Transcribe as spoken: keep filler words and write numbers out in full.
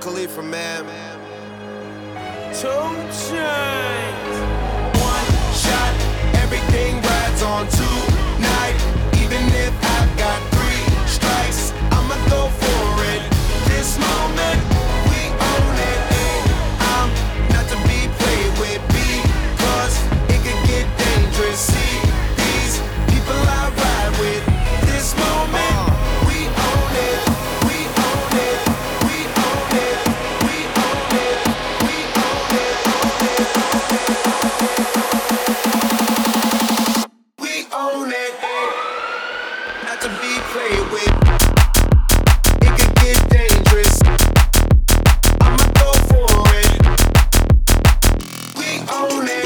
Khalifa, man. Two chains. One shot, everything rides on tonight. Even if I've got three strikes, I'ma go for it. This moment, we own it. And I'm not to be played with because it could get dangerous. See these people I ride with. This moment, we own it. We own it. We own it. We own it. We own it. We own it. Not to be played with. It could get dangerous. I'ma go for it. We own it.